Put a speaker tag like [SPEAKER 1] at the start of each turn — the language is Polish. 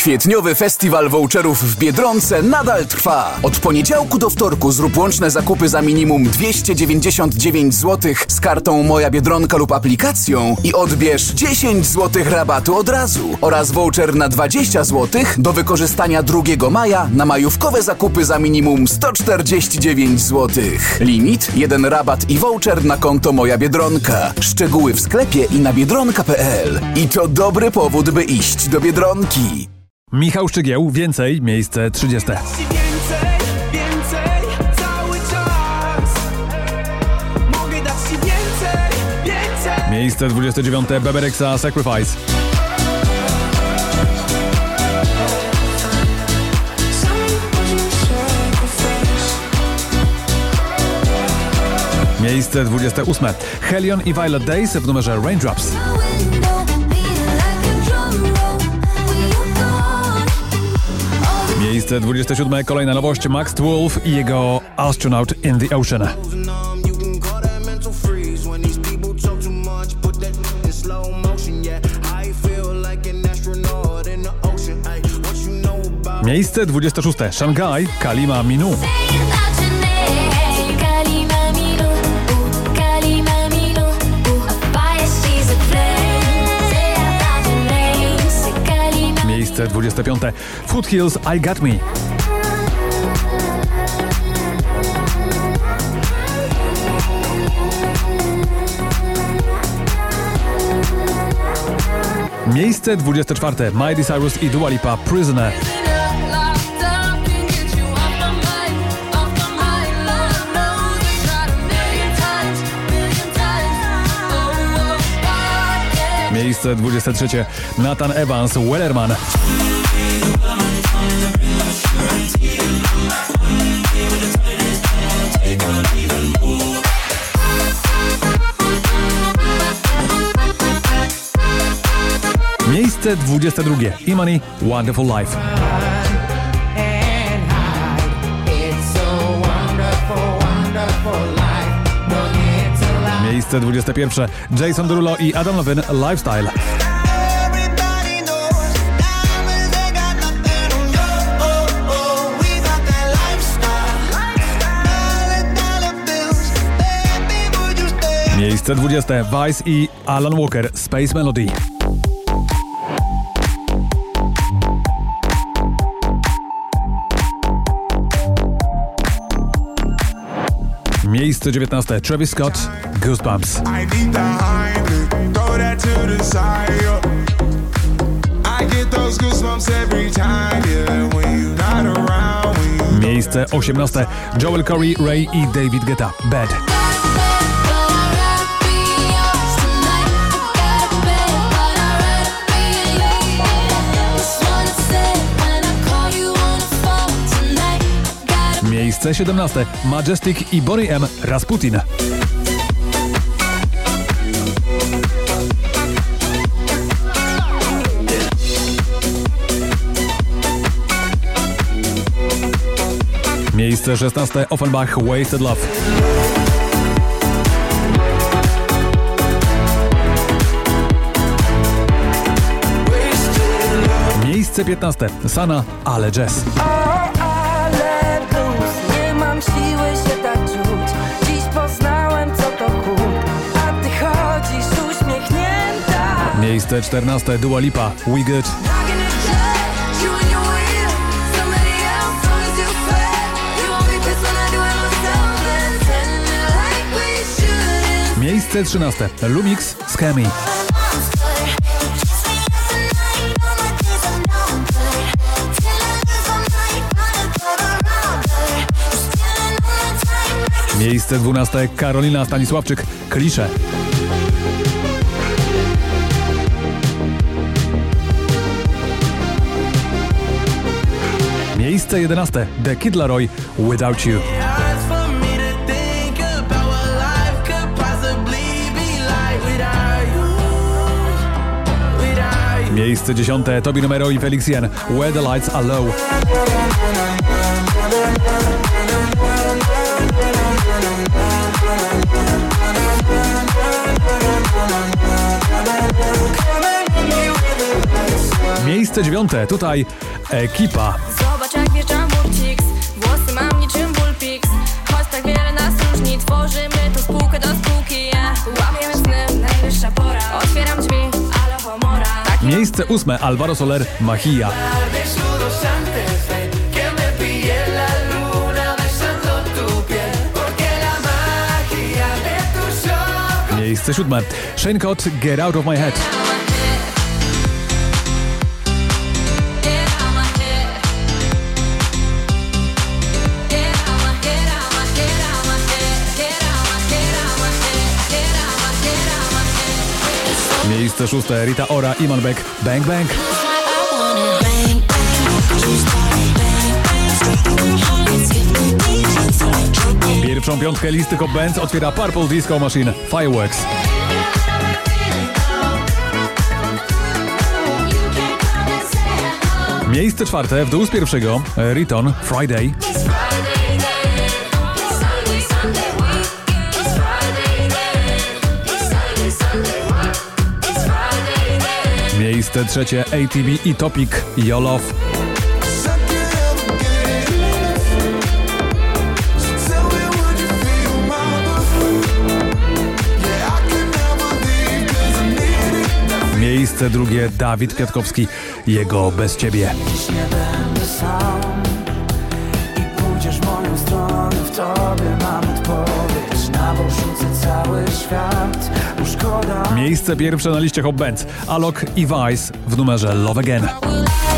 [SPEAKER 1] Kwietniowy festiwal voucherów w Biedronce nadal trwa. Od poniedziałku do wtorku zrób łączne zakupy za minimum 299 zł z kartą Moja Biedronka lub aplikacją i odbierz 10 zł rabatu od razu oraz voucher na 20 zł do wykorzystania 2 maja na majówkowe zakupy za minimum 149 zł. Limit, 1 rabat i voucher na konto Moja Biedronka. Szczegóły w sklepie i na biedronka.pl. I to dobry powód, by iść do Biedronki.
[SPEAKER 2] Michał Szczygieł, więcej, miejsce 30.
[SPEAKER 3] Więcej, cały czas. Mogę dać ci więcej.
[SPEAKER 2] Miejsce 29. Bebe Rexha, Sacrifice. Miejsce 28. Helion i Violet Days w numerze Raindrops. Miejsce 27. Kolejna nowość, Max Wolf i jego Astronaut in the Ocean. Miejsce 26. Shanghai, Kalima Minu. Miejsce 25. Foothills, I Got Me. Miejsce 24. Miley Cyrus i Dua Lipa, Prisoner. Miejsce 23. Nathan Evans, Wellerman. Miejsce 22. Imani, Wonderful Life. Miejsce 21. Jason Derulo i Adam Levine, Lifestyle. Miejsce 20. Vice i Alan Walker, Space Melody. Miejsce 19. Travis Scott, Goosebumps. Miejsce 18. Joel Corey, Ray i David Guetta, Bad. Miejsce 17. Majestic i Boney M, Rasputin. Miejsce 16. Offenbach, Wasted Love. Miejsce 15. Sana, Ale Jazz. Miejsce 14. Dua Lipa, We Good. Miejsce 13. Lumix, Scammy. Miejsce 12. Karolina Stanisławczyk, Klisze. Miejsce 11. The Kid Laroi, Without You. Miejsce 10. Tobi Numero i Felix Jen, Where the Lights Are Low. Miejsce 9. Tutaj Ekipa.
[SPEAKER 4] Zobacz jak wjeżdżam burcik, włosy mam niczym Bullpix. Choć tak wiele nas różni, tworzymy tu spółkę do spółki. Łamiemy sny, najwyższa pora. Otwieram drzwi, ale homora.
[SPEAKER 2] Miejsce 8. Alvaro Soler, Mahia. Miejsce 7. Shane Cott, Get Out of My Head. Miejsce 6. Rita Ora, Iman Beck, Bang Bang. Pierwszą piątkę listy Top Bands otwiera Purple Disco Machine, Fireworks. Miejsce 4. w dół z pierwszego, Riton, Friday. Miejsce 3. ATB i Topic, Your Love. Miejsce 2. Dawid Kwiatkowski, jego Bez Ciebie.
[SPEAKER 3] Dziś nie będę sam i pójdziesz moją stronę, w tobie mam odpowiedź. Na bok rzucę cały świat, bo szkoda.
[SPEAKER 2] Miejsce 1. na liście Hot Bands, Alok i Vice w numerze Love Again.